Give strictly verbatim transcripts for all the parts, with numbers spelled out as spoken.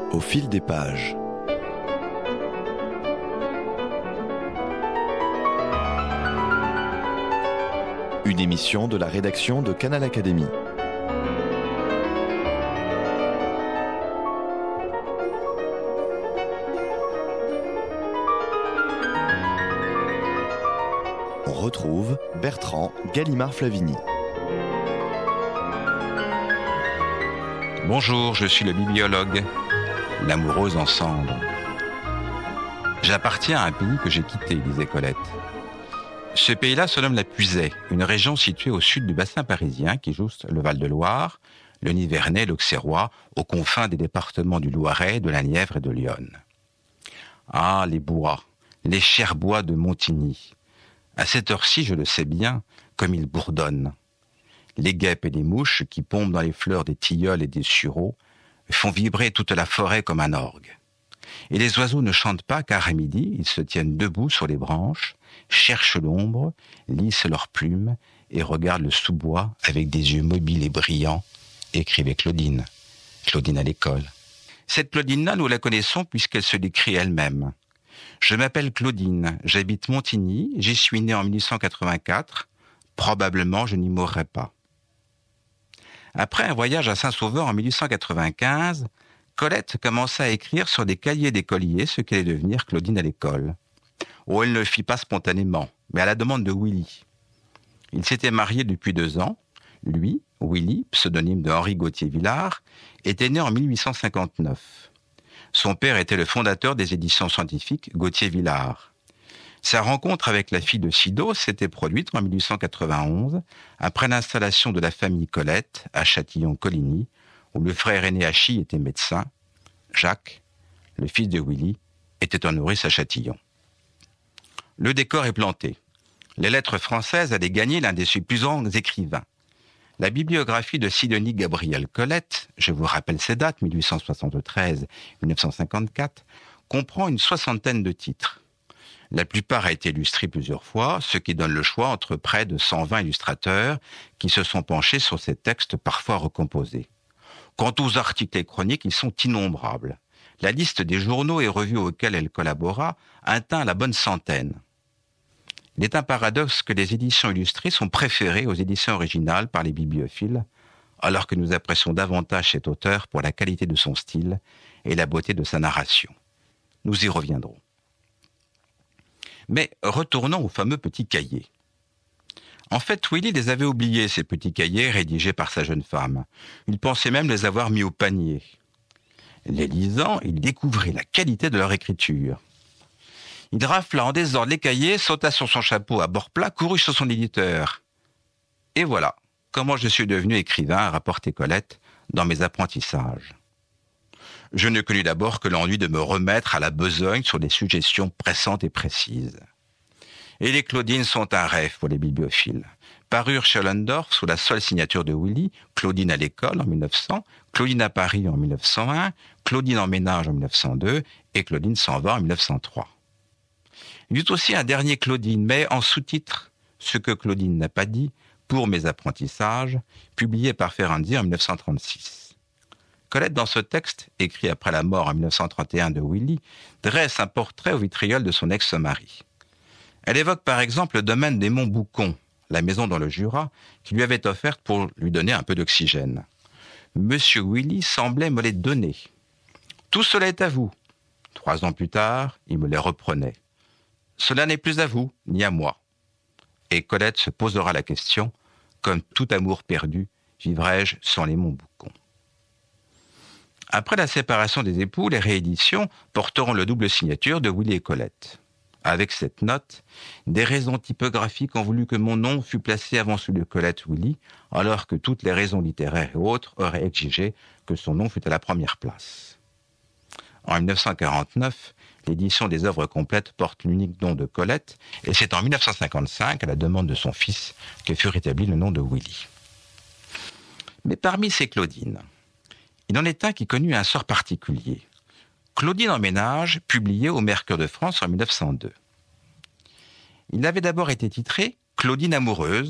Au fil des pages. Une émission de la rédaction de Canal Académie. On retrouve Bertrand Gallimard-Flavigny. Bonjour, je suis le bibliologue, l'amoureuse en cendres. J'appartiens à un pays que j'ai quitté, disait Colette. Ce pays-là se nomme la Puisaye, une région située au sud du bassin parisien qui jouxte le Val-de-Loire, le Nivernais, l'Auxerrois, aux confins des départements du Loiret, de la Nièvre et de l'Yonne. Ah, les bois, les chers bois de Montigny. À cette heure-ci, je le sais bien, comme ils bourdonnent. Les guêpes et les mouches qui pompent dans les fleurs des tilleuls et des sureaux font vibrer toute la forêt comme un orgue. Et les oiseaux ne chantent pas car à midi, ils se tiennent debout sur les branches, cherchent l'ombre, lissent leurs plumes et regardent le sous-bois avec des yeux mobiles et brillants, écrivait Claudine. Claudine à l'école. Cette Claudine-là, nous la connaissons puisqu'elle se décrit elle-même. Je m'appelle Claudine, j'habite Montigny, j'y suis née en mille huit cent quatre-vingt-quatre, probablement je n'y mourrai pas. Après un voyage à Saint-Sauveur en mille huit cent quatre-vingt-quinze, Colette commença à écrire sur des cahiers d'écoliers ce qu'allait devenir Claudine à l'école. Oh, elle ne le fit pas spontanément, mais à la demande de Willy. Il s'était marié depuis deux ans. Lui, Willy, pseudonyme de Henri Gauthier-Villard, était né en mille huit cent cinquante-neuf. Son père était le fondateur des éditions scientifiques Gauthier-Villard. Sa rencontre avec la fille de Sido s'était produite en mille huit cent quatre-vingt-onze, après l'installation de la famille Colette à Châtillon-Coligny, où le frère aîné Achille était médecin. Jacques, le fils de Willy, était en nourrice à Châtillon. Le décor est planté. Les lettres françaises allaient gagner l'un de ses plus grands écrivains. La bibliographie de Sidonie Gabriel Colette, je vous rappelle ces dates, mille huit cent soixante-treize à mille neuf cent cinquante-quatre, comprend une soixantaine de titres. La plupart a été illustrée plusieurs fois, ce qui donne le choix entre près de cent vingt illustrateurs qui se sont penchés sur ces textes parfois recomposés. Quant aux articles et chroniques, ils sont innombrables. La liste des journaux et revues auxquels elle collabora atteint la bonne centaine. Il est un paradoxe que les éditions illustrées sont préférées aux éditions originales par les bibliophiles, alors que nous apprécions davantage cet auteur pour la qualité de son style et la beauté de sa narration. Nous y reviendrons. Mais retournons aux fameux petits cahiers. En fait, Willy les avait oubliés, ces petits cahiers rédigés par sa jeune femme. Il pensait même les avoir mis au panier. Les lisant, il découvrit la qualité de leur écriture. Il rafla en désordre les cahiers, sauta sur son chapeau à bord plat, courut sur son éditeur. Et voilà comment je suis devenu écrivain, rapportait Colette, dans mes apprentissages. Je ne connus d'abord que l'ennui de me remettre à la besogne sur des suggestions pressantes et précises. Et les Claudines sont un rêve pour les bibliophiles. Parurent chez Ollendorff sous la seule signature de Willy, Claudine à l'école en mille neuf cents, Claudine à Paris en mille neuf cent un, Claudine en ménage en mille neuf cent deux et Claudine s'en va en mille neuf cent trois. Il y eut aussi un dernier Claudine, mais en sous-titre, ce que Claudine n'a pas dit, pour mes apprentissages, publié par Ferrandi en mille neuf cent trente-six. Colette, dans ce texte, écrit après la mort en mille neuf cent trente et un de Willy, dresse un portrait au vitriol de son ex-mari. Elle évoque par exemple le domaine des Monts Boucon, la maison dans le Jura, qui lui avait offerte pour lui donner un peu d'oxygène. Monsieur Willy semblait me les donner. Tout cela est à vous. Trois ans plus tard, il me les reprenait. Cela n'est plus à vous, ni à moi. Et Colette se posera la question, comme tout amour perdu, vivrai-je sans les Monts Boucon? Après la séparation des époux, les rééditions porteront le double signature de Willy et Colette. Avec cette note, des raisons typographiques ont voulu que mon nom fût placé avant celui de Colette Willy, alors que toutes les raisons littéraires et autres auraient exigé que son nom fût à la première place. En mille neuf cent quarante-neuf, l'édition des œuvres complètes porte l'unique nom de Colette, et c'est en mille neuf cent cinquante-cinq, à la demande de son fils, que fut rétabli le nom de Willy. Mais parmi ces Claudines, il en est un qui connut un sort particulier. Claudine en ménage, publié au Mercure de France en mille neuf cent deux. Il avait d'abord été titré « Claudine amoureuse »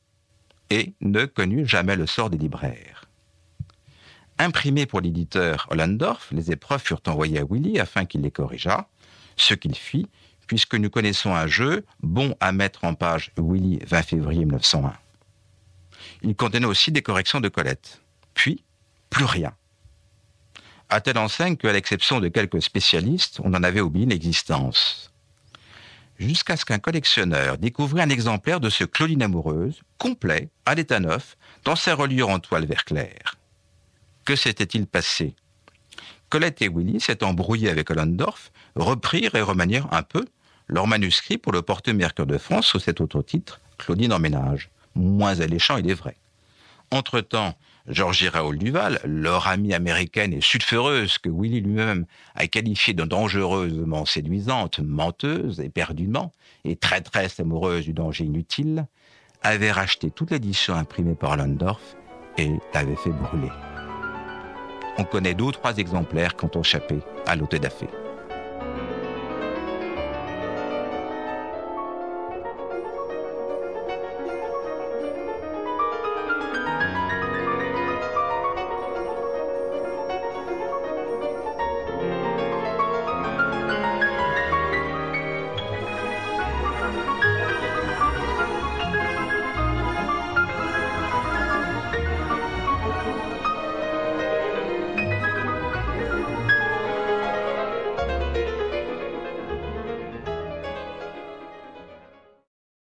et ne connut jamais le sort des libraires. Imprimées pour l'éditeur Ollendorff, les épreuves furent envoyées à Willy afin qu'il les corrigeât, ce qu'il fit, puisque nous connaissons un jeu bon à mettre en page Willy vingt février mille neuf cent un. Il contenait aussi des corrections de Colette. Puis, plus rien. À telle enseigne qu'à l'exception de quelques spécialistes, on en avait oublié l'existence. Jusqu'à ce qu'un collectionneur découvrit un exemplaire de ce Claudine amoureuse, complet, à l'état neuf, dans sa reliure en toile vert clair. Que s'était-il passé ? Colette et Willy, s'étant brouillés avec Ollendorff, reprirent et remanièrent un peu leur manuscrit pour le porter Mercure de France sous cet autre titre, Claudine en ménage. Moins alléchant, il est vrai. Entre-temps, Georgie Raoul Duval, leur amie américaine et sulfureuse que Willy lui-même a qualifiée de dangereusement séduisante, menteuse, éperdument, et traîtresse amoureuse du danger inutile, avait racheté toute l'édition imprimée par Ollendorff et l'avait fait brûler. On connaît deux ou trois exemplaires qui ont échappé à l'auto-da-fé.